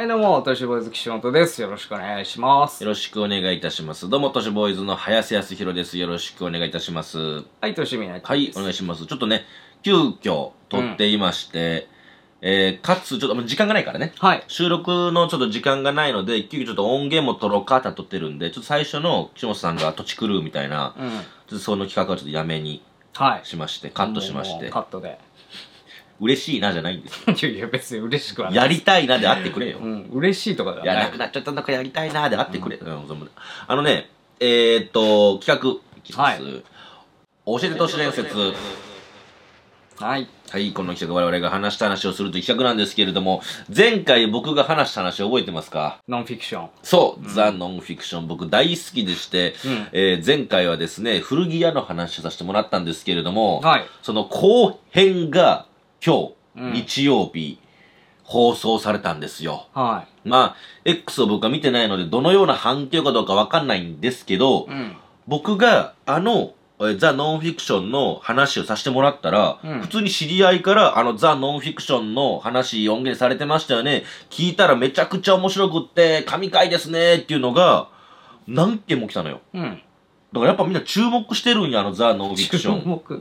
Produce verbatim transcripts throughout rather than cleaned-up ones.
はい、どうも、都市ボーイズ岸本です。よろしくお願いします。 よろしくお願いいたします。どうも、都市ボーイズの林康弘です。よろしくお願いいたします。 はい、都市みなちはい、お願いします。ちょっとね、急遽撮っていまして、うん、えー、かつ、ちょっと時間がないからね。 はい。 収録のちょっと時間がないので、急遽ちょっと音源も撮ろうかって撮ってるんで、ちょっと最初の岸本さんが土地狂うみたいな、うん、ちょっとその企画はちょっとやめにしまして、はい、カットしまして。 カットで。 嬉しいなじゃないんですよ。いやいや別に嬉しくはない。 やりたいなであってくれよ。 うん、嬉しいとかだよね。いや、なくなっちゃったんだからやりたいなであってくれ。うん、あのね、えー、っと、企画いきます。はい、教えて都市伝説。 はい。 はい、この企画我々が話した話をするという企画なんですけれども、前回僕が話した話覚えてますか？ ノンフィクション。 そう、うん、ザ・ノンフィクション。僕大好きでして、うん、えー、前回はですね、古着屋の話をさせてもらったんですけれども、はい、その後編が今日、うん、日曜日、放送されたんですよ。はい。まあ、X を僕は見てないので、どのような反響かどうかわかんないんですけど、うん、僕があの、ザ・ノンフィクションの話をさせてもらったら、うん、普通に知り合いから、あの、ザ・ノンフィクションの話音源されてましたよね。聞いたらめちゃくちゃ面白くって、神回ですねっていうのが、何件も来たのよ。うん。だからやっぱみんな注目してるんや、あのザ・ノンフィクション。注目、うん、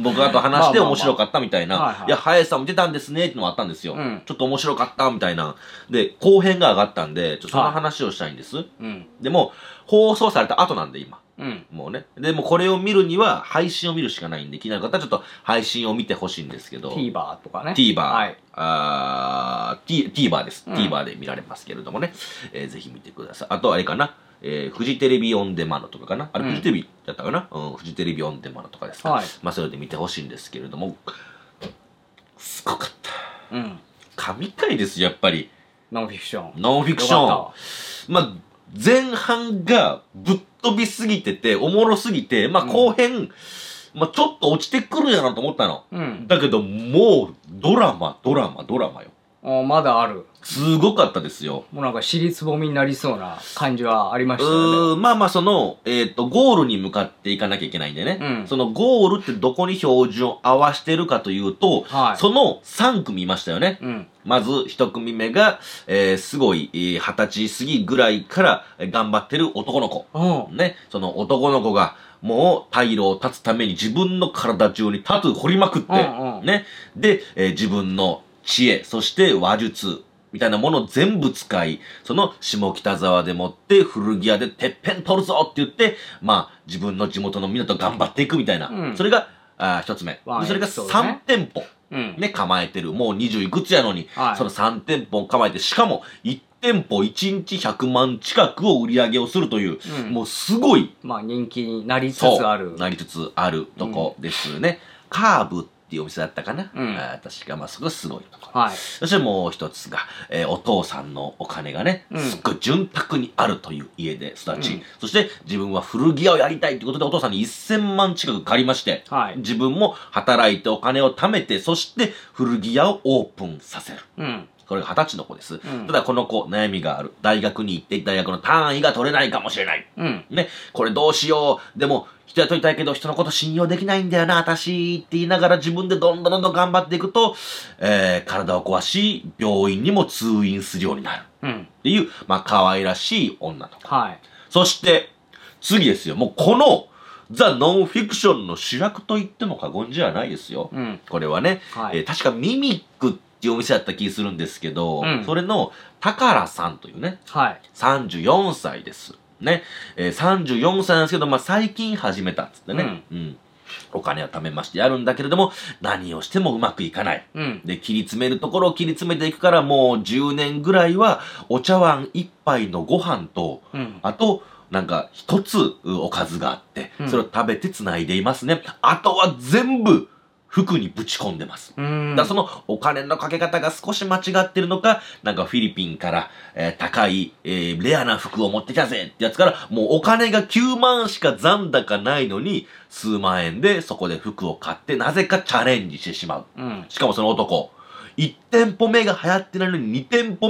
僕がと話して面白かったみたいな。まあまあまあ、いや、林さんも出たんですねってのもあったんですよ。うん、ちょっと面白かったみたいな。で、後編が上がったんで、ちょっとその話をしたいんです。はい、うん、でも、放送された後なんで今。うん、もうね。でもこれを見るには配信を見るしかないんで、気になる方はちょっと配信を見てほしいんですけど。 TVer とかね。 TVer。はい。あー、TVer です。うん、TVer で見られますけれどもね。えー、ぜひ見てください。あとあれかな。えー、フジテレビオンデマンドとかかなあれ、うん、フジテレビだったかなうん、フジテレビオンデマンドとかですか、はい、まあ、それで見てほしいんですけれども、すごかった。うん。神回ですよ、やっぱり。 ノンフィクション。 ノンフィクション。まあ、前半がぶっ飛びすぎてて、おもろすぎて、まあ、後編、うん、まあ、ちょっと落ちてくるやなと思ったの。うん。だけど、もう、ドラマ、ドラマ、ドラマよ。 あ、まだある。 すごかったですよ。 もうなんか尻つぼみになりそうな感じはありましたよね。 うーん、まあまあその、えっ、ー、と、ゴールに向かっていかなきゃいけないんでね。うん、そのゴールってどこに標準を合わしてるかというと、はい、そのさん組いましたよね。うん、まずひと組目が、えー、すごい、えー、はたち過ぎぐらいから頑張ってる男の子。うん、ね。その男の子が、もう、退路を断つために自分の体中にタトゥー掘りまくって、うんうん、ね。で、えー、自分の知恵、そして話術、みたいなものを全部使い、その下北沢でもって古着屋でてっぺん取るぞって言って、まあ自分の地元のみんなと頑張っていくみたいな。うん、それが、あ一つ目。それがさん店舗、ね、うん、構えてる。もうにじゅういくつやのに、はい、そのさん店舗を構えて、しかもいち店舗いちにちひゃくまん近くを売り上げをするという、うん、もうすごい。 まあ人気になりつつある。 なりつつあるとこですね。うん、カーブっていうお店だったかな、うん、あ確か、まあ、そこがすごいところ。はい。そしてもう一つが、えー、お父さんのお金がね、うん、すっごい潤沢にあるという家で育ち、うん、そして自分は古着屋をやりたいということでお父さんにせんまん近く借りまして、はい、自分も働いてお金を貯めて、そして古着屋をオープンさせる。うん。これが二十歳の子です。うん、ただこの子、悩みがある。大学に行って、大学の単位が取れないかもしれない。うん。ね。これどうしよう。でも、人雇いたいけど人のこと信用できないんだよな、私って言いながら自分でどんどんどんどん頑張っていくと、えー、体を壊し、病院にも通院するようになる。うん。っていう、まあ、可愛らしい女とか。はい。そして、次ですよ。もうこの、ザ・ノンフィクションの主役と言っても過言じゃないですよ。うん。これはね、はい、えー、確かミミックっていうお店だった気するんですけど、うん、それの、タカラさんというね、はい。さんじゅうよんさいです。ね、えー、さんじゅうよんさいなんですけど、まあ、最近始めたっつってね、うん、うん。お金を貯めましてやるんだけれども、何をしてもうまくいかない。うん、で、切り詰めるところを切り詰めていくから、もうじゅうねんぐらいは、お茶碗一杯のご飯と、うん、あと、なんか一つおかずがあって、それを食べて繋いでいますね。あとは全部、服にぶち込んでます。だからそのお金のかけ方が少し間違ってるのか、なんかフィリピンから、えー、高い、えー、レアな服を持ってきたぜってやつから、もうお金がきゅうまんしか残高ないのに、数万円でそこで服を買って、なぜかチャレンジしてしまう。うん、しかもその男、いち店舗目が流行ってないのにに店舗目も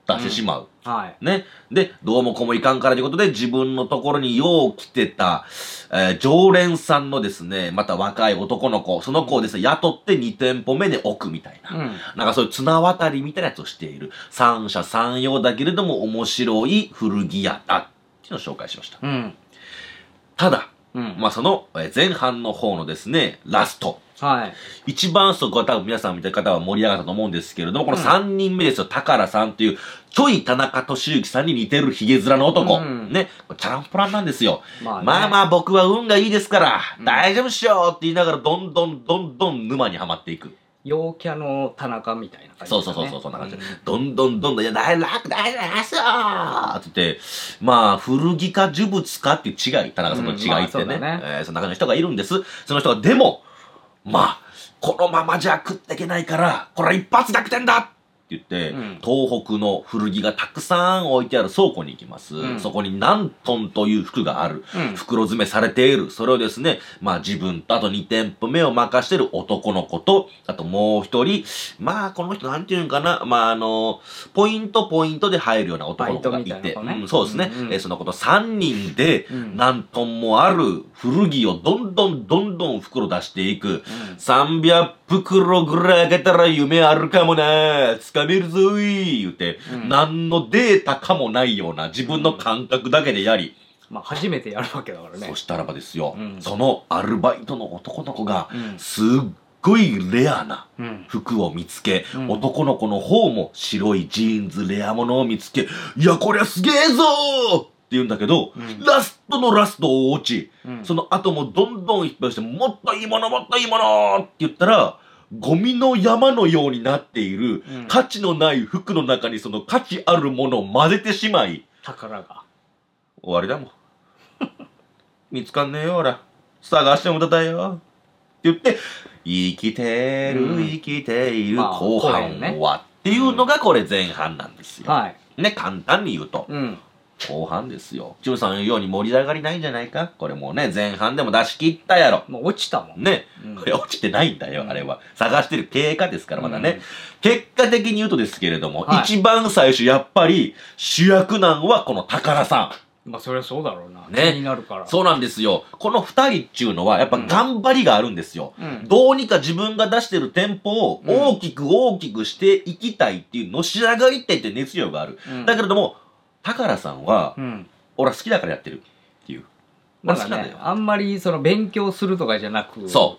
出してしまう。 うん、はい。 ね。で、どうもこうもいかんからということで、自分のところによう来てた、えー、常連さんのですね、また若い男の子、その子をですね、雇ってに店舗目で置くみたいな。うん、なんかそういう綱渡りみたいなやつをしている。三者三様だけれども面白い古着屋だ。っていうのを紹介しました。うん、ただ、うん、まあその前半の方のですね、ラスト。はい。一番そこは多分皆さん見た方は盛り上がったと思うんですけれども、このさんにんめですよ、宝さんっていう、ちょい田中俊之さんに似てるヒゲ面の男。うん、ね。チャランポランなんですよ。まあ、ね、まあまあ僕は運がいいですから、うん、大丈夫っしょって言いながら、どんどんどんどん沼にはまっていく。 陽キャの田中みたいな感じ、 ね。そうそうそう、そんな感じで。うん、どんどんどんどん、いや、大楽、大楽ですよーって言って、まあ、古着か呪物かっていう違い、田中さんの違いってね。うん、まあ、ねえー、そんな感じの人がいるんです。その人が、でも、まあ、このままじゃ食っていけないから、これは一発逆転だって言って、うん、東北の古着がたくさん置いてある倉庫に行きます。うん、そこに何トンという服がある。うん、袋詰めされている。それをですね、まあ自分とあとに店舗目を任している男の子と、あともう一人、まあこの人なんていうんかな、まああの、ポイントポイントで入るような男の子がいて、ねうん、そうですね、うんうん、えー、そのことさんにんで何トンもある古着をどんどんどんどん袋出していく。うん、さんびゃくふくろぐらい開けたら夢あるかもなつかめるぞい言うて、うん、何のデータかもないような自分の感覚だけでやり、 まあ初めてやるわけだからね。 そしたらばですよ、うん、そのアルバイトの男の子が、すっごいレアな服を見つけ、うん、男の子の方も白いジーンズレアものを見つけ、いやこりゃすげえぞーって言うんだけど、うん、ラストのラストを落ち、うん、その後もどんどん引っ張りして、もっといいものもっといいものって言ったら、ゴミの山のようになっている、うん、価値のない服の中にその価値あるものを混ぜてしまい、 宝が。 終わりだもん。見つかんねえよ、ほら。探しても無駄だよ。って言って、生きてる、うん、生きている、まあ、後半は、ね、っていうのがこれ前半なんですよ。はい。ね、簡単に言うと。うん後半ですよ。チムさんのように盛り上がりないんじゃないかこれもうね、前半でも出し切ったやろ。 もう落ちたもん。 ね。うん、落ちてないんだよ、うん、あれは。探してる経過ですからまだね。うん、結果的に言うとですけれども、はい、一番最初やっぱり主役なんはこの宝さん。まあそりゃそうだろうな。ね。気になるから。 そうなんですよ。この二人っていうのはやっぱ頑張りがあるんですよ。うん、どうにか自分が出してる店舗を大きく大きくしていきたいっていうのし上がりたいって熱量がある。うん、だけれども、宝さんは、うん、俺は好きだからやってるっていう。 なんかね、あんまりその勉強するとかじゃなく、 そう。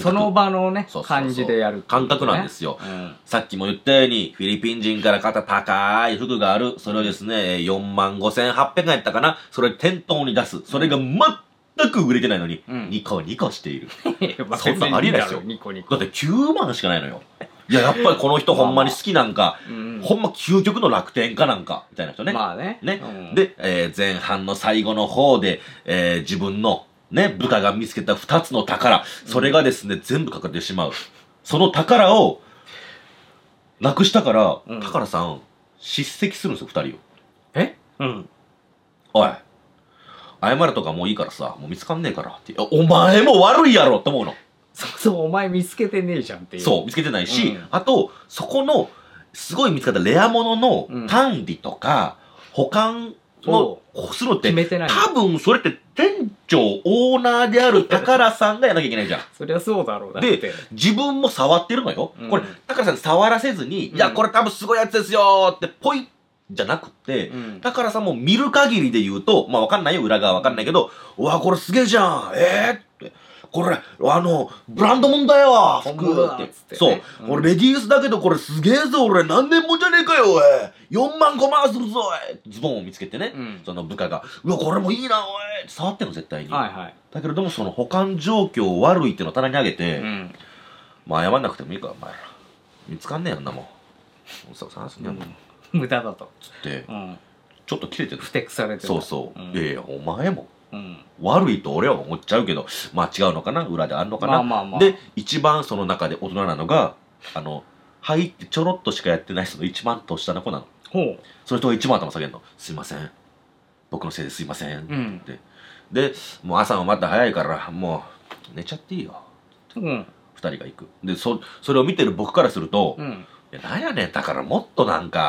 その場のね、そうそうそう感じでやる、ね。 感覚なんですよ、うん。さっきも言ったように、フィリピン人から買った高い服がある。それをですね、よんまんごせんはっぴゃくえんやったかな。それ店頭に出す。それが全く売れてないのに、うん、ニコニコしている。そんなんありえないですよ。ニコニコだってきゅうまんしかないのよ。いや、やっぱりこの人ほんまに好きなんか、まあまあうん、ほんま究極の楽天家なんか、みたいな人ね。 まあね。 ね。うん、で、えー、前半の最後の方で、えー、自分のね、部下が見つけた二つの宝、それがですね、うん、全部かかってしまう。その宝を、なくしたから、うん、宝さん、叱責するんですよ、二人を。 えうん。 おい、謝るとかもういいからさ、もう見つかんねえからって。お前も悪いやろって思うの。 そうそう、お前見つけてねえじゃんっていう。 そう、見つけてないし、うん、あと、そこの、すごい見つかったレア物の管理とか、うん、保管の、するのって、多分それって店長、オーナーである宝さんがやらなきゃいけないじゃん。 そりゃそうだろうな。 で、自分も触ってるのよ。うん、これ、宝さん触らせずに、うん、いや、これ多分すごいやつですよって、ポイじゃなくて、うん、宝さんも見る限りで言うと、まあわかんないよ、裏側わかんないけど、うわ、これすげえじゃんえーって。これ、あの、ブランドもんだよ服って。そう。うん、俺、レディースだけど、これすげえぞ俺、何年もんじゃねえかよおい !よんまんごまんするぞおいズボンを見つけてね、うん、その部下が、うわ、これもいいなおい触ってんの、絶対に。はいはい。だけれども、その保管状況悪いっていうのを棚にあげて、うん、まあ、謝んなくてもいいか、お前ら。見つかんねえよ、あんなもん。そう、探すんやもん。 無駄だと。 つって、うん、ちょっと切れてる。 ふてくされてる。 そうそう。うん、いやいや、お前も。うん、悪いと俺は思っちゃうけど、まあ違うのかな裏であんのかな、まあまあまあ、で、一番その中で大人なのが、あの、入ってちょろっとしかやってない人の一番年下の子なの。ほう。その人が一番頭下げるの。すいません。僕のせいですいません。うん、って。で、もう朝もまた早いから、もう寝ちゃっていいよ。うん。二人が行く。で、そ、それを見てる僕からすると、うん、いや、なんやねん、だからもっとなんか、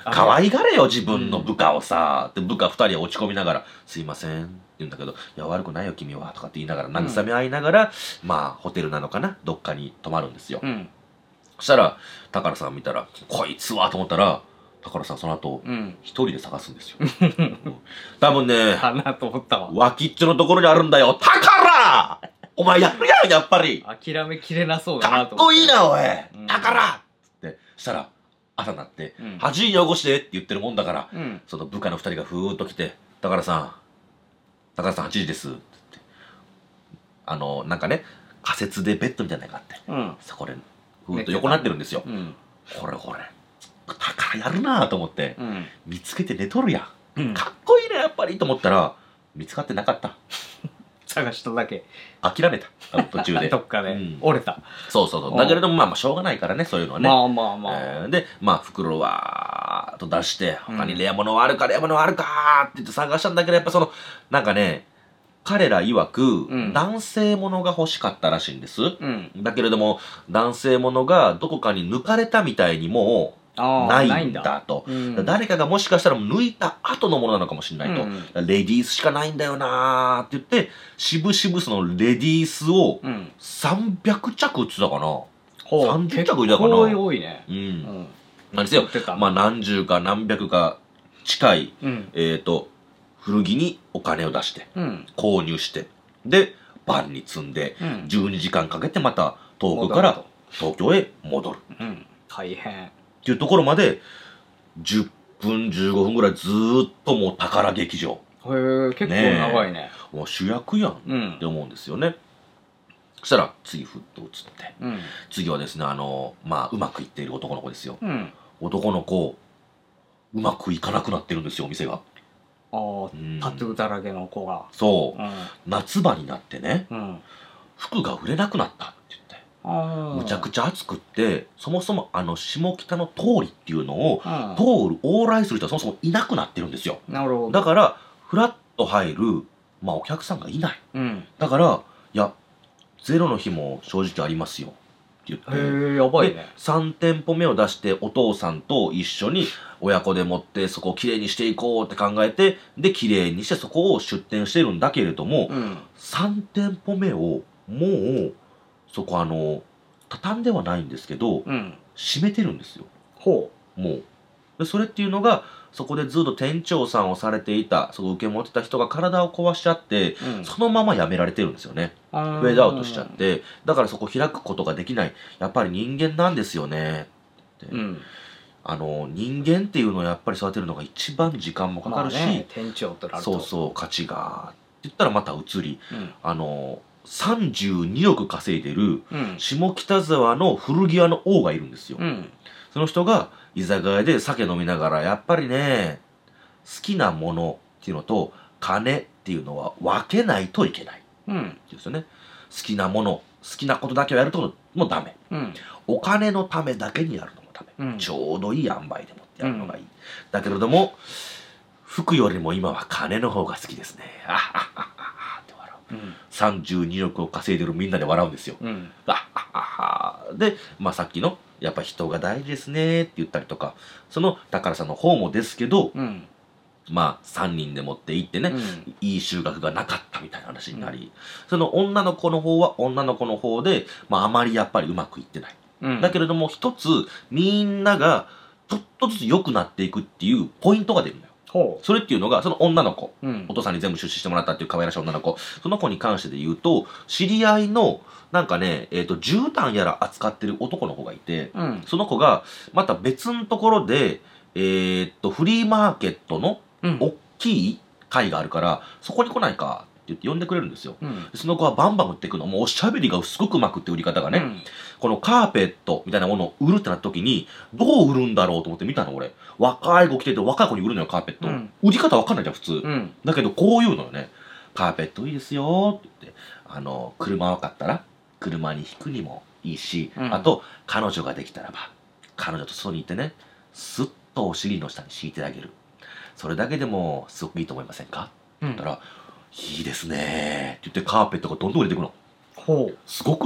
可愛がれよ自分の部下をさ、で部下ふたりは落ち込みながら「すいません」って言うんだけど「いや悪くないよ君は」とかって言いながら慰め合いながら、まあホテルなのかなどっかに泊まるんですよ。そしたら宝さん見たら「こいつは」と思ったら宝さんその後一人で探すんですよ。多分ね脇っちょのところにあるんだよ。宝お前やるやんやっぱり諦めきれなそうだなと思って。かっこいいなおい宝ってしたら朝になって「はちじに起こして」って言ってるもんだから、その部下のふたりがふーっと来て「宝さん宝さんはちじです」って言ってあのなんかね仮設でベッドみたいなのがあって、そこでふーっと横になってるんですよ。これこれ宝やるなと思って見つけて寝とるやん、かっこいいねやっぱりと思ったら見つかってなかった。 探しただけ諦めた途中でどっかで折れた。 そうそうそうだけれどもまあまあしょうがないからねそういうのはね。 まあまあまあでまあ袋はと出して他にレア物はあるかレア物はあるかって言って探したんだけどやっぱそのなんかね彼ら曰く男性ものが欲しかったらしいんです。だけれども男性ものがどこかに抜かれたみたいにもうないんだと。誰かがもしかしたら抜いた後のものなのかもしれないと。レディースしかないんだよなーって言ってしぶしぶそのレディースをさんびゃくちゃく売ってたかな。さんじゅっちゃく売ってたかな。 結構多いね。 うん何せよまあ何十か何百か近いえっと古着にお金を出して購入してでバンに積んでじゅうにじかんかけてまた遠くから東京へ戻る。 大変っていうところまでじゅっぷんじゅうごふんぐらいずーっともう宝劇場。 へえ結構長いね。 もう主役やんって思うんですよね。そしたら次ふっと移って次はですねあのまあうまくいっている男の子ですよ。男の子うまくいかなくなってるんですよお店が。 ああタトゥーだらけの子が。 そう夏場になってね服が売れなくなったって言ってむちゃくちゃ暑くってそもそもあの下北の通りっていうのを通る往来する人はそもそもいなくなってるんですよ。 なるほど。 だからフラッと入るまあお客さんがいない。だからいやゼロの日も正直ありますよって言って、 へえやばいね。 さん店舗目を出してお父さんと一緒に親子でもってそこをきれいにしていこうって考えてできれいにしてそこを出店してるんだけれども、うん、さん店舗目をもうそこあの畳んではないんですけど、うん、閉めてるんですよ。 ほうもうでそれっていうのがそこでずっと店長さんをされていたそこ受け持ってた人が体を壊しちゃって、うん、そのまま辞められてるんですよね。フェードアウトしちゃってだからそこ開くことができないやっぱり人間なんですよねって、うん、あの人間っていうのをやっぱり育てるのが一番時間もかかるし、ね、 店長となるとそうそう価値がって言ったらまた移り、うん、あのさんじゅうにおく稼いでる下北沢の古着屋の王がいるんですよ。うん、その人が居酒屋で酒飲みながらやっぱりね好きなものっていうのと金っていうのは分けないといけない、うん、っていうんですよね。好きなもの好きなことだけをやるともダメ、うん、お金のためだけにやるのもダメ、うん、ちょうどいい塩梅でもってやるのがいい、うん、だけれども服よりも今は金の方が好きですね。あはははって笑う、うん、さんじゅうにおくを稼いでるみんなで笑うんですよ、うん、あははで、まあ、さっきのやっぱ人が大事ですねって言ったりとかその宝さんの方もですけど、うん、まあさんにんで持って行ってね、うん、いい収穫がなかったみたいな話になり、うん、その女の子の方は女の子の方で、まあ、あまりやっぱりうまくいってない、うん、だけれども一つみんながちょっとずつ良くなっていくっていうポイントが出るのよ。それっていうのがその女の子、うん、お父さんに全部出資してもらったっていう可愛らしい女の子その子に関してで言うと知り合いのなんかね、えーと、絨毯やら扱ってる男の子がいて、うん、その子がまた別のところで、えーと、フリーマーケットの大きい会があるから、うん、そこに来ないかって言って呼んでくれるんですよ。うん、その子はバンバン売っていくの。もうおしゃべりがすごくうまくって売り方がね、うん、このカーペットみたいなものを売るってなった時に、どう売るんだろうと思って見たの俺。若い子来てて若い子に売るのよ、カーペット。うん、売り方わかんないじゃん、普通。うん、だけどこういうのよね。カーペットいいですよって言って、あの、車分かったら、車に引くにもいいし、うん、あと彼女ができたらば彼女と外に行ってねスッとお尻の下に敷いてあげるそれだけでもすごくいいと思いませんか、うん、って言ったら「いいですね」って言ってカーペットがどんどん売れていくの。ほうすごくない？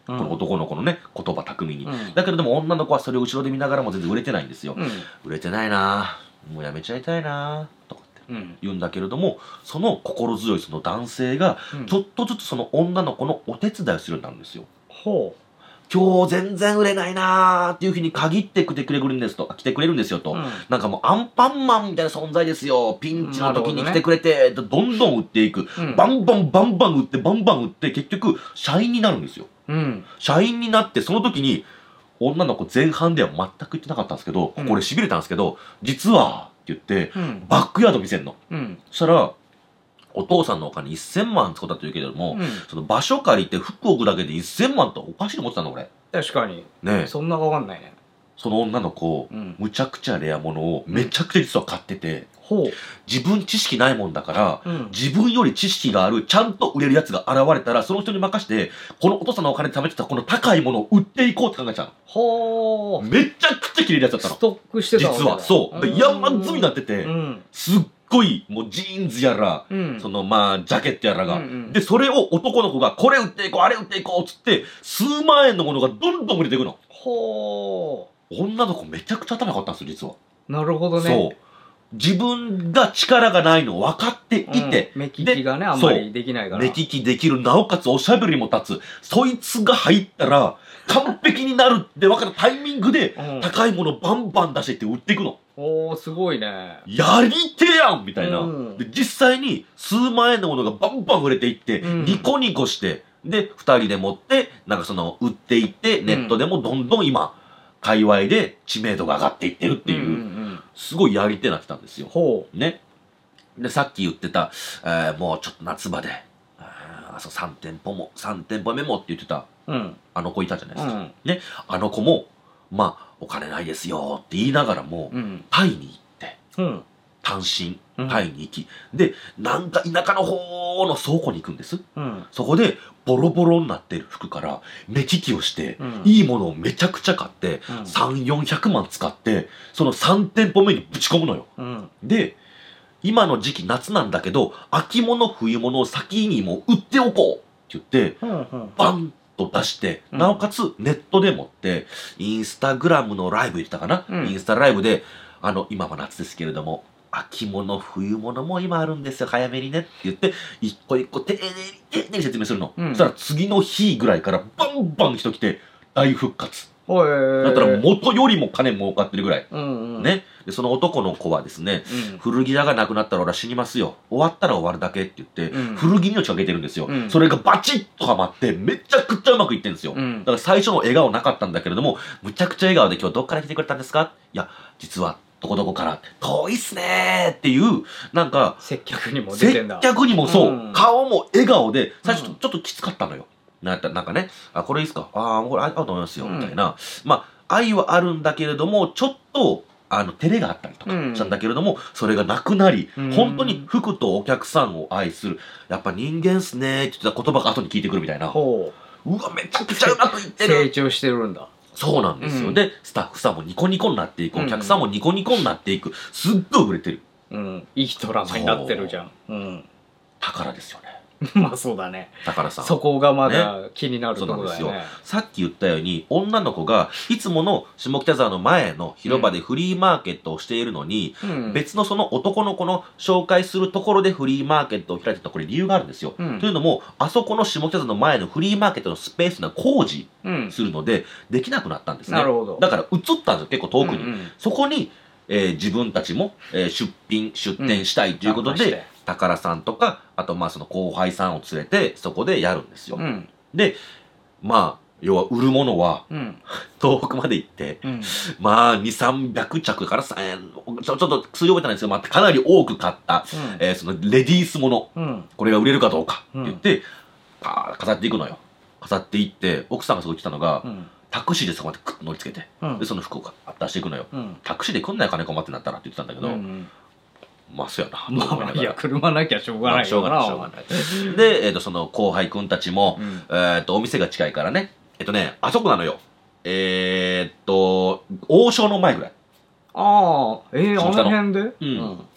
この男の子のね、言葉巧みに。だけれども女の子はそれを後ろで見ながらも全然売れてないんですよ。売れてないなぁ、もうやめちゃいたいなぁ、とかって言うんだけれども、その心強いその男性が、ちょっとずつその女の子のお手伝いをするようになるんですよ。ほう。今日全然売れないなーっていう日に限って来てくれるんですと、来てくれるんですよと、うん、なんかもうアンパンマンみたいな存在ですよ。ピンチの時に来てくれて、どんどん売っていく、うん。バンバンバンバン売って、バンバン売って、結局、社員になるんですよ。うん、社員になって、その時に、女の子前半では全く言ってなかったんですけど、これ痺れたんですけど、実は、って言って、うん、バックヤード見せんの。うん、そしたら、お父さんのお金せんまん使ったというけれども、うん、その場所借りて服置くだけでせんまんとおかしいと思ってたの俺。 確かに。ねえ。そんなかかんないね。 その女の子、うん、むちゃくちゃレア物をめちゃくちゃ実は買ってて、うん、自分知識ないもんだから、うん、自分より知識がある、ちゃんと売れるやつが現れたら、その人に任して、このお父さんのお金で貯めてたこの高いものを売っていこうって考えちゃうの。ほー。めちゃくちゃ綺麗なやつだったの。 ストックしてたの。 実は、そう。で山積みになってて、うん、すっごい、もうジーンズやら、うん、そのまあ、ジャケットやらが、うんうん、で、それを男の子が、これ売っていこう、あれ売っていこう、つって、数万円のものがどんどん売れていくの。ほー。女の子めちゃくちゃ頭良かったんですよ、実は。 なるほどね。 そう。自分が力がないのを分かっていて、 うん、目利きがね、あんまりできないから。 目利きできる、なおかつおしゃべりも立つ。そいつが入ったら、完璧になるって分かるタイミングで、うん、高いものバンバン出していって売っていくの。 おー、すごいね。 やりてえやんみたいな、うん。で、実際に数万円のものがバンバン売れていって、うん、ニコニコして、で、二人で持って、なんかその、売っていって、ネットでもどんどん今、界隈で知名度が上がっていってるっていう、うんうんうん、すごいやり手になってたんですよ。ほう。ね。で、さっき言ってた、えー、もうちょっと夏場で、あそうさん店舗も、さん店舗目もって言ってた、うん、あの子いたじゃないですか。うん、ね。あの子も、まあ、お金ないですよって言いながらも、うん、タイに行って、うん、単身、タイに行き、うん、で、なんか田舎の方の倉庫に行くんです。うん、そこで、ボロボロになってる服から目利きをして、うん、いいものをめちゃくちゃ買って、うん、さん、よんひゃくまん使って、そのさん店舗目にぶち込むのよ。うん、で、今の時期夏なんだけど、秋物冬物を先にもう売っておこうって言って、うんうん、バンと出して、うん、なおかつネットでもって、インスタグラムのライブ言ってたかな、うん、インスタライブで、あの、今は夏ですけれども、秋物、冬物も今あるんですよ、早めにねって言って、一個一個丁寧に、丁寧に説明するの。うん、そしたら次の日ぐらいからバンバン人来て、大復活。だったら元よりも金儲かってるぐらい。うんうん、ね。で、その男の子はですね、うん、古着屋がなくなったら俺は死にますよ。終わったら終わるだけって言って、うん、古着に命かけてるんですよ、うん。それがバチッとはまって、めちゃくちゃうまくいってるんですよ。うん、だから最初の笑顔なかったんだけれども、むちゃくちゃ笑顔で今日どっから来てくれたんですか？いや、実は、どこどこから遠いっすねーっていう、なんか、 接客にも出てんだ。 接客にもそう、うん、顔も笑顔で、最初ちょっときつかったのよ。なんかなんかね、あ、これいいっすか？ああ、これ合うと思いますよ、みたいな。まあ、愛はあるんだけれども、ちょっと、あの、照れがあったりとかしたんだけれども、うん、それがなくなり、うん、本当に服とお客さんを愛する。やっぱ人間っすねーって言ってた言葉が後に聞いてくるみたいな。ほう。うわ、めちゃくちゃうまくいってる。 成長してるんだ。 そうなんですよ。うん、で、スタッフさんもニコニコになっていく。お客さんもニコニコになっていく。すっごい売れてる。 うん。いいドラマになってるじゃん。うん。 宝ですよね。 まあそうだね。 宝さん。 そこがまだ気になるところだよね。 さっき言ったように、女の子がいつもの下北沢の前の広場でフリーマーケットをしているのに、うん、別のその男の子の紹介するところでフリーマーケットを開いてたこれ理由があるんですよ。うん、というのも、あそこの下北沢の前のフリーマーケットのスペースが工事するので、できなくなったんですね。なるほど。だから移ったんですよ、結構遠くに。うんうん、そこに、えー、自分たちも、えー、出品、出店したいということで、うん、宝さんとか、あとまあその後輩さんを連れて、そこでやるんですよ。うん、で、まあ、要は売るものは、うん、東北まで行って、うん、まあ、に、さんびゃくちゃくからさんえん、ちょ、ちょっと数字覚えてないんですけど、まあ、かなり多く買った、うん、えー、そのレディースもの、うん、これが売れるかどうかって言って、うん、飾っていくのよ。飾っていって、奥さんがすごい来たのが、うん、タクシーでそこまでクッと乗りつけて、うん、で、その服を出していくのよ。うん、タクシーで来んなよ、金困ってなったらって言ってたんだけど、うんうん、まあ、そうやな。 まあまあ、いや、車なきゃしょうがないよな。まあ、しょうがない、しょうがない。 で、えっ、ー、と、その後輩くんたちも、うん、えっと、お店が近いからね、えっとね、あそこなのよ。えー、っと、王将の前ぐらい。 ああ、ええー、あの辺で、 うん、うん。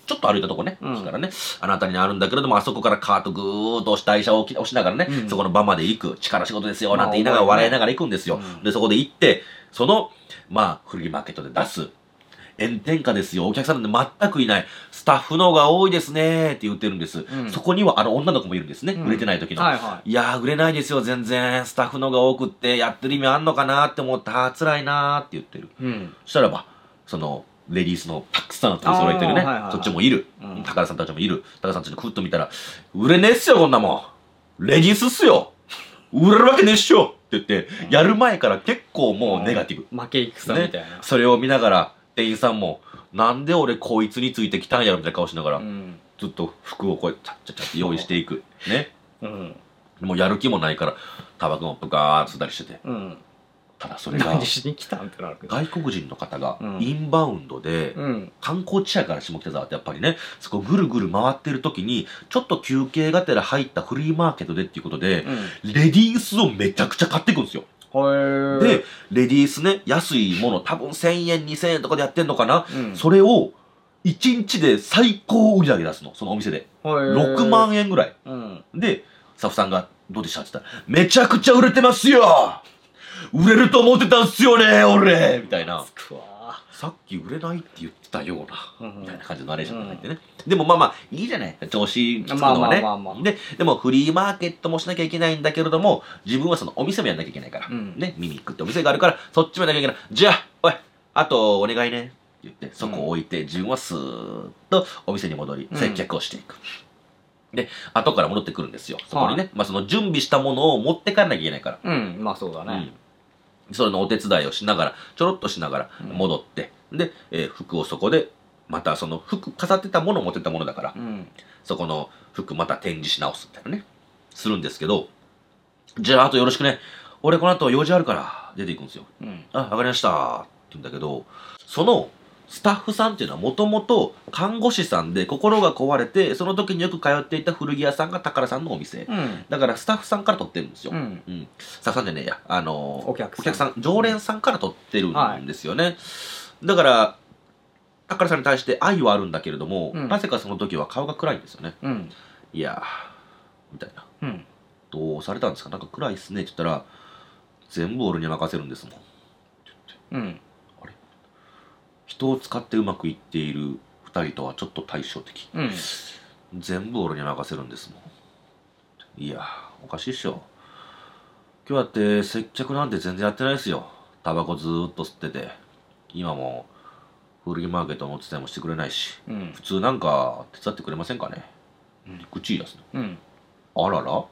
ちょっと歩いたとこね、 うん、 ですからね、あの辺りにあるんだけれども、あそこからカートぐーっと押した台車を押しながらね、うん、そこの場まで行く、力仕事ですよ、なんて言いながら笑いながら行くんですよ。まあ、で、そこで行って、その、まあ、フリーマーケットで出す、炎天下ですよ、お客さんなんて全くいない、スタッフの方が多いですねって言ってるんです。うん、そこにはあの女の子もいるんですね、うん、売れてない時の。はいはい、いやー、売れないですよ、全然。スタッフの方が多くって、やってる意味あんのかなって思った、辛いなーって言ってる。うん、そしたらば、その、レディースのたくさん取り揃えてるね、はいはい、そっちもいる。うん、高田さんたちもいる。高田さんたちにクッと見たら、売れねえっすよ、こんなもん。レディースっすよ。売れるわけねえっしょって言って、うん、やる前から結構もうネガティブ。 うん、負け戦みたいな、ね。 それを見ながら、店員さんも、なんで俺こいつについてきたんやろみたいな顔しながら、うん、ずっと服をこうやって、ちゃっちゃっちゃって用意していく。ね。うん、もうやる気もないから、タバコもプカーッと吸ったりしてて。うん、ただそれが、 何しに来たんってなるけど、 外国人の方がインバウンドで、うん、観光地やから下北沢ってやっぱりね、そこぐるぐる回ってる時に、ちょっと休憩がてら入ったフリーマーケットでっていうことで、うん、レディースをめちゃくちゃ買っていくんですよ。で、レディースね、安いもの、多分せんえん、にせんえんとかでやってんのかな、うん、それを、いちにちで最高売り上げ出すの、そのお店で。ろくまんえんぐらい。うん、で、スタッフさんが、どうでしたって言ったら、めちゃくちゃ売れてますよ売れると思ってたんすよね俺みたいな。さっき売れないって言ってたような、うん、みたいな感じのナレーションが入ってね。うん、でもまあまあ、いいじゃない。調子つくのはね。で、でもフリーマーケットもしなきゃいけないんだけれども、自分はそのお店もやんなきゃいけないから。うん、ね、ミミックってお店があるから、そっちもやんなきゃいけない。じゃあ、おい、あとお願いね。って言って、そこを置いて、自分はスーッとお店に戻り、接客をしていく。うん、で、後から戻ってくるんですよ。そこにね。はい、まあその準備したものを持ってかなきゃいけないから。 うん、まあそうだね。うんそれのお手伝いをしながら、ちょろっとしながら戻って、うん、で、えー、服をそこで、またその服飾ってたものを持ってたものだから、うん、そこの服また展示し直すみたいなね、するんですけど、じゃああとよろしくね、俺この後用事あるから出ていくんですよ。うん、あ、わかりましたって言うんだけど、そのスタッフさんっていうのはもともと看護師さんで心が壊れて、その時によく通っていた古着屋さんが宝さんのお店。うん、だからスタッフさんから取ってるんですよ。うん。うん、スタッフさんじゃねえや。あのー、お客さん。お客さん、常連さんから取ってるんですよね。はい、だから、宝さんに対して愛はあるんだけれども、うん、なぜかその時は顔が暗いんですよね。うん、いやー、みたいな。うん、どうされたんですかなんか暗いっすねって言ったら、全部俺に任せるんですもん。って言って。うん人を使ってうまくいっているふたりとはちょっと対照的、うん、全部俺に任せるんですもん。いやおかしいっしょ。今日だって接客なんて全然やってないですよ。タバコずーっと吸ってて今もフリーマーケットのお手伝いもしてくれないし、うん、普通なんか手伝ってくれませんかね、うん、口出すの、うん、あららと思って、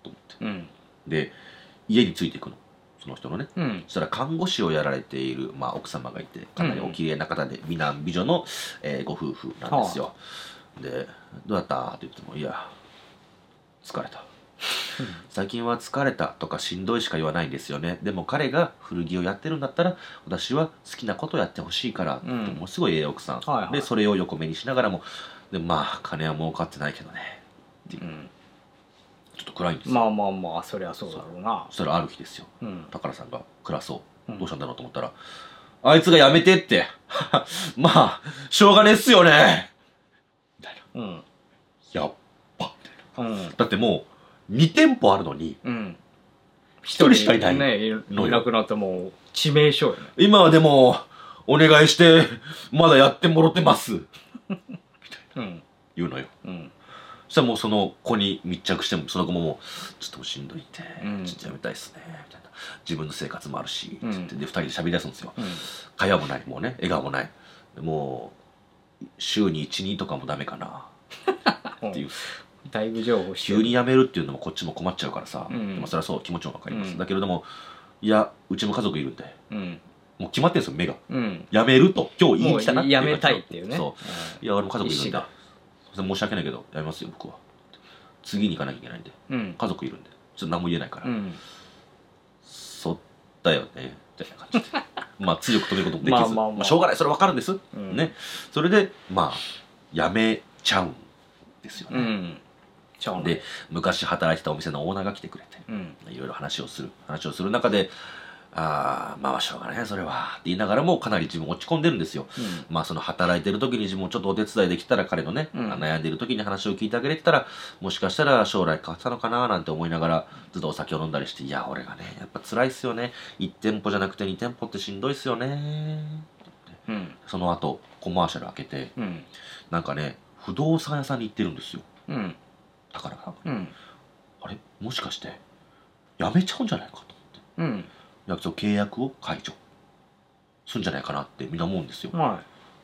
うん、で家についていくのその人のね、うん、そしたら看護師をやられている、まあ、奥様がいてかなりお綺麗な方で、美男美女の、えー、ご夫婦なんですよ、はあ、でどうだったって言ってもいや疲れた最近は疲れたとかしんどいしか言わないんですよね。でも彼が古着をやってるんだったら私は好きなことをやってほしいから、うん、ものすごいええ奥さん、はいはい、でそれを横目にしながらもでまあ金は儲かってないけどねっていう、うんちょっと暗いんですよ。 まあまあまあそりゃそうだろうな。 そしたらある日ですよ、うん、宝さんが暗そう、うん、どうしたんだろうと思ったらあいつがやめてってまあしょうがねえっすよねみたいな、うん、やっばみたいな、うん、だってもうに店舗あるのに、うん、ひとりしかいないのよ、 ね、いなくなってもう致命傷よね。 今はでもお願いしてまだやってもろてますみたいな、うん、言うのよ、うんそしたらもうその子に密着してもその子ももうちょっとしんどいって、うん、ちょっとやめたいっすねみたいな自分の生活もあるし、うん、ってでふたりで喋り出すんですよ、うん、会話もないもうね笑顔もないもう週にいち、にとかもダメかなっていうだいぶ情報急に辞めるっていうのもこっちも困っちゃうからさ、うん、でもそれはそう気持ちも分かります、うん、だけれどもいやうちも家族いるんで、うん、もう決まってるんですよ目が、うん、辞めると今日言いに来たなっていう辞めたいっていうねそう、うん、いや俺も家族いるんで申し訳ないけどやめますよ僕は次に行かなきゃいけないんで、うん、家族いるんでちょっと何も言えないから、うん、そったよねみたいな感じでまあ強く止めることもできずまあ、まあまあ、しょうがないそれ分かるんです、うん、ねそれでまあやめちゃうんですよね、うんで昔働いてたお店のオーナーが来てくれて、うん、いろいろ話をする話をする中でああ、まあしょうがないそれはって言いながらもかなり自分落ち込んでるんですよ、うん、まあその働いてる時に自分もちょっとお手伝いできたら彼のね、うん、悩んでる時に話を聞いてあげれてたらもしかしたら将来変わってたのかななんて思いながらずっとお酒を飲んだりして、いや俺がねやっぱ辛いっすよね、いち店舗じゃなくてに店舗ってしんどいっすよね、うん、その後コマーシャル開けて、うん、なんかね不動産屋さんに行ってるんですよ、うん、だから、うん、あれもしかして辞めちゃうんじゃないかと思って、うん約束契約を解除するんじゃないかなってみんな思うんですよ、はい、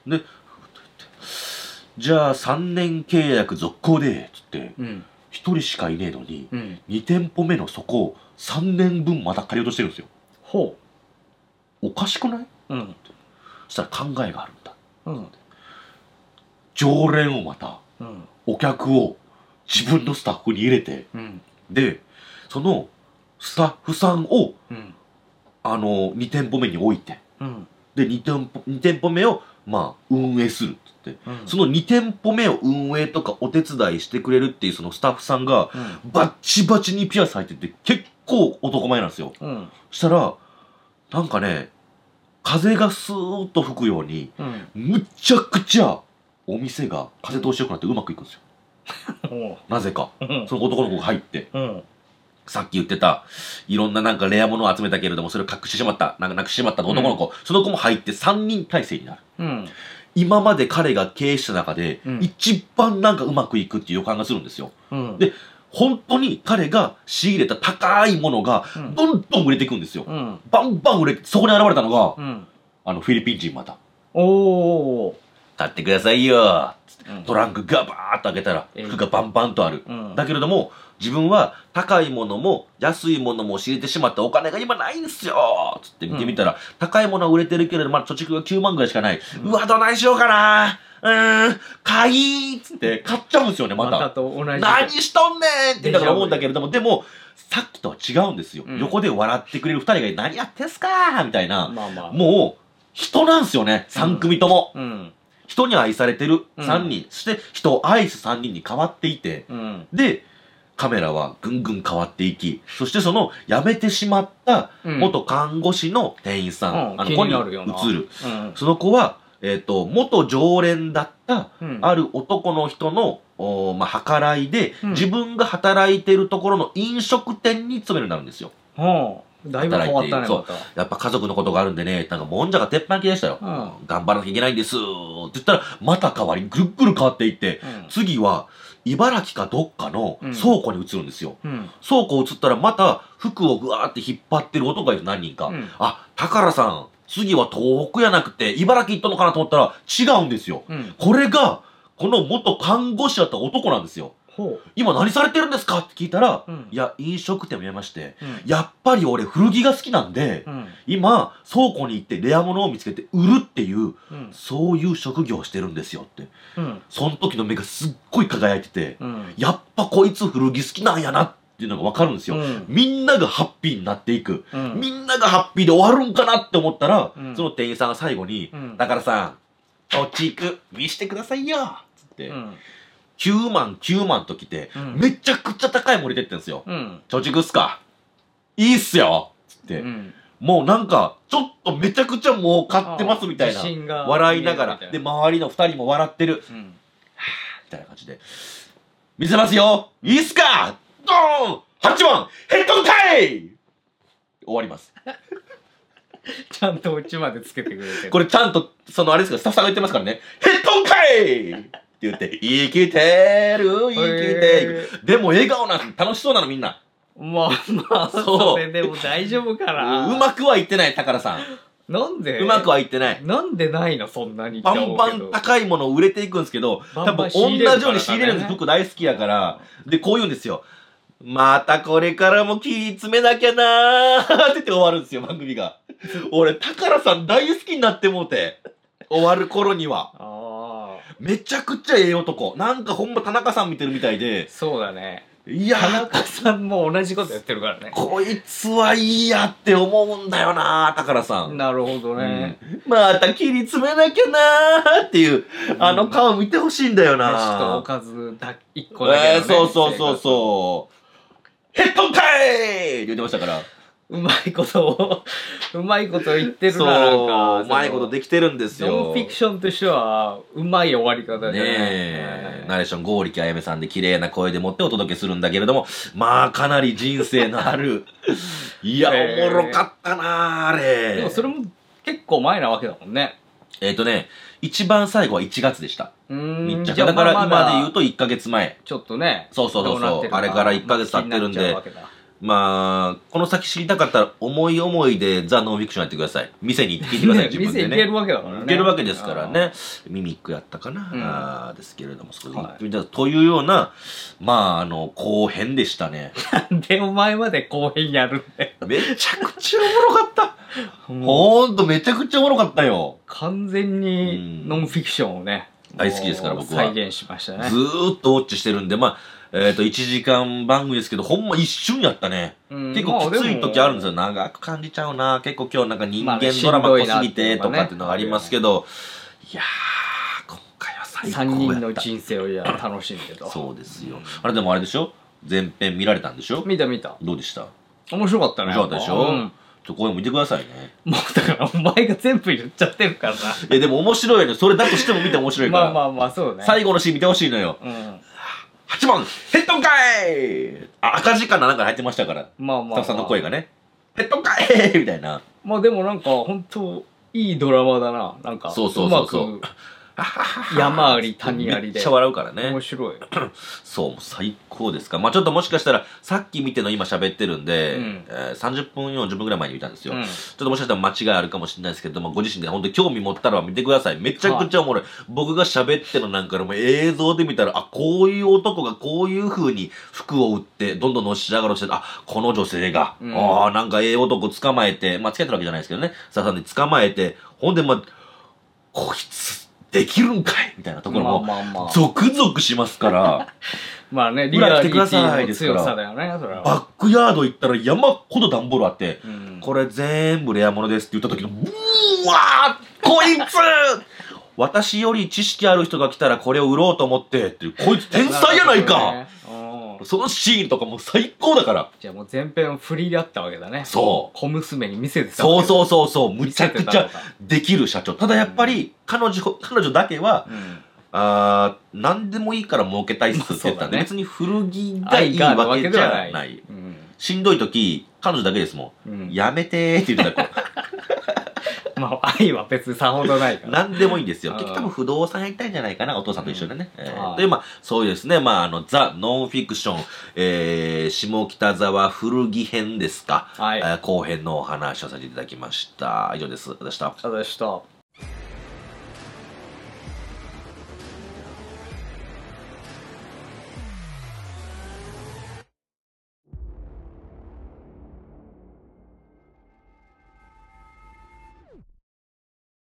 でじゃあさんねん契約続行でつって、うん、ひとりしかいねえのに、うん、に店舗目のそこをさんねんぶんまた借りようとしてるんですよ。ほうおかしくない、うん、そしたら考えがあるんだ、うん、常連をまた、うん、お客を自分のスタッフに入れて、うん、でそのスタッフさんを、うんあのに店舗目に置いて、うん、で 2, 店舗に店舗目をまあ運営するっつって、うん、そのに店舗目を運営とかお手伝いしてくれるっていうそのスタッフさんが、うん、バッチバチにピアス入ってて結構男前なんですよ、うん、そしたらなんかね風がスーッと吹くように、うん、むちゃくちゃお店が風通しよくなってうまくいくんですよ、うん、なぜか、うん、その男の子が入って、うんさっき言ってた、いろんななんかレア物を集めたけれども、それを隠してしまった、なんかなくしてしまった男の子、うん、その子も入ってさんにん体制になる。うん、今まで彼が経営した中で、うん、一番なんかうまくいくっていう予感がするんですよ。うん、で、本当に彼が仕入れた高いものが、どんどん売れていくんですよ。うん、バンバン売れて、そこに現れたのが、うん、あの、フィリピン人また。おー。買ってくださいよ。うん、トランクガバーッと開けたら服がバンバンとある、うん、だけれども自分は高いものも安いものも仕入れてしまったお金が今ないんですよつって見てみたら、うん、高いものは売れてるけれどまだ貯蓄がきゅうまんぐらいしかない、うん、うわどないしようかなうーん買いーっつって買っちゃうんですよねまた、またと同じ何しとんねんってだから思うんだけれどもでもさっきとは違うんですよ、うん、横で笑ってくれるふたりが何やってんすかーみたいな、まあまあ、もう人なんですよねさん組とも、うんうん人に愛されてるさんにん、うん、そして人を愛すさんにんに変わっていて、うん、で、カメラはぐんぐん変わっていき、そしてその辞めてしまった元看護師の店員さん、うん、あの子に移る。うん、その子は、えっと、元常連だった、ある男の人の、おまあ、計らいで、うん、自分が働いてるところの飲食店に勤めるようになるんですよ。はあだいぶ変わったね、そう。やっぱ家族のことがあるんでね、なんかもんじゃが鉄板気でしたよ。うん、頑張らなきゃいけないんですって言ったら、また変わり、ぐるぐる変わっていって、うん、次は、茨城かどっかの倉庫に移るんですよ。うん、倉庫移ったら、また服をぐわーって引っ張ってる男がいる、何人か。うん、あ、宝さん、次は東北やなくて、茨城行ったのかなと思ったら、違うんですよ。うん、これが、この元看護師だった男なんですよ。今何されてるんですかって聞いたら、うん、いや飲食店を辞めまして、うん、やっぱり俺古着が好きなんで、うん、今倉庫に行ってレア物を見つけて売るっていう、うん、そういう職業をしてるんですよって、うん、その時の目がすっごい輝いてて、うん、やっぱこいつ古着好きなんやなっていうのが分かるんですよ、うん、みんながハッピーになっていく、うん、みんながハッピーで終わるんかなって思ったら、うん、その店員さんが最後に「だからさんおち行く見してくださいよ」つって、うんきゅうまんきゅうまんと来て、うん、めちゃくちゃ高いもの入れてってんですよ。うん、貯蓄っすかいいっすよつって、うん、もうなんか、ちょっとめちゃくちゃもう買ってますみたいな。笑いながら。で、周りのふたりも笑ってる。うん、はぁみたいな感じで。見せますよいいっすかドーン !はち 万ヘッドかい終わります。 ちゃんとうちまでつけてくれてる。 これちゃんと、そのあれですか、スタッフさんが言ってますからね。ヘッドかいって言って、生きてる、生きてる。でも笑顔なん楽しそうなのみんな。 まあまあ、それでも大丈夫かな。 うまくはいってない、宝さん。 なんでうまくはいってない。 なんでないのそんなに。 バンバン高いものを売れていくんですけど、多分同じように仕入れるんです。服大好きやから。で、こう言うんですよ。またこれからも切り詰めなきゃなーって言って終わるんですよ、番組が。俺、宝さん大好きになってもうて。終わる頃には。めちゃくちゃええ男。なんかほんま田中さん見てるみたいで。 そうだね。 いや田中さんも同じことやってるからね。 こいつはいいやって思うんだよな宝さん。 なるほどね。 うん、また切り詰めなきゃなーっていう、あの顔見てほしいんだよな飯とおかずだ一個だけ、ね。 えー、そうそうそうそう。ヘッドンかいって言ってましたから。 うまいことをうまいこと言ってるな。なんかうまいことできてるんですよ。 ノンフィクションとしてはうまい終わり方でね。 ねえ、ナレーション剛力あやめさんで綺麗な声でもってお届けするんだけれども、まあかなり人生のあるいや、おもろかったなあれ。 でもそれも結構前なわけだもんね。 えっとね、一番最後はいちがつでした。 うーん。 だから今で言うといっかげつまえ。 ちょっとね。 そうそうそうそう。あれからいっかげつ経ってるんで。まあ、この先知りたかったら、思い思いでザ・ノンフィクションやってください。店に行って聞いてください、自分でね。 店行けるわけだからね。 行けるわけですからね。ミミックやったかな、うん、あですけれども、それで行ってみたい。というような、まあ、あの、後編でしたね。 なんでお前まで後編やるんだよ。 めちゃくちゃおもろかった。ほんと、めちゃくちゃおもろかったよ。 完全にノンフィクションをね、 大好きですから、僕は。 再現しましたね。 ずーっとウォッチしてるんで、まあ、えっと、いちじかん番組ですけど、ほんま一瞬やったね。結構きつい時あるんですよ。長く感じちゃうな。結構今日なんか人間ドラマ濃すぎてとかっていうのがありますけど、いやー、今回は最高やった。 さんにんの人生をいや楽しんでと。 そうですよ。あれでもあれでしょ？前編見られたんでしょ？ 見た見た。 どうでした？ 面白かったね。 面白かったでしょ？うん。ちょ、これ見てくださいね。 もうだからお前が全部言っちゃってるからな。いやでも面白いの。それだとしても見て面白いから。 まあまあまあそうね。 最後のシーン見てほしいのよ。うん。はちばんヘッドンかいあ、赤字かななんか入ってましたから。まあまあ、まあ。スタッフさんの声がね。ヘッドンかいみたいな。 まあでもなんか本当いいドラマだな。なんか。 そうそうそうそう。 うまく山あり谷ありで。 めっちゃ笑うからね。 面白い。 そう、最高ですか。まあちょっともしかしたら、さっき見ての今喋ってるんで、うんえー、さんじゅっぷんよんじゅっぷんぐらい前に見たんですよ。うん、ちょっともしかしたら間違いあるかもしれないですけども、ご自身で本当に興味持ったら見てください。めちゃくちゃおもろい。はい、僕が喋ってるなんかでも映像で見たら、あ、こういう男がこういう風に服を売って、どんどんのし上がろうして、あ、この女性が、うん、ああ、なんかええ男捕まえて、まあ付き合ってるわけじゃないですけどね、ささんで捕まえて、ほんでまあ、こいつ、できるんかいみたいなところも、ゾクゾクしますから。 まあね、リアリティの強さだよね、それは。 バックヤード行ったら山ほど段ボールあって、うん、これ全部レア物ですって言った時の、うーわーこいつ私より知識ある人が来たらこれを売ろうと思ってっていう、こいつ天才やないかそのシーンとかもう最高だから。 じゃあもう全編フリーであったわけだね。 そう。 小娘に見せてたわけだ。そうそうそうそう。むちゃくちゃできる社長。ただやっぱり、彼女、彼女だけは、うん、あー、何でもいいから儲けたいっすって言ったんで、ね、別に古着がいいわけじゃない。ないうん、しんどい時、彼女だけですもん。うん、やめてーって言ってた子。 まあ、愛は別にさほどないから。 何でもいいんですよ。結局多分不動産やりたいんじゃないかな、お父さんと一緒でね。うんえー、で、まあ、そうですね。まあ、あの、ザ・ノンフィクション、えー、下北沢古着編ですか。はい、後編のお話をさせていただきました。以上です。ありがとうございました。 ありがとうございました。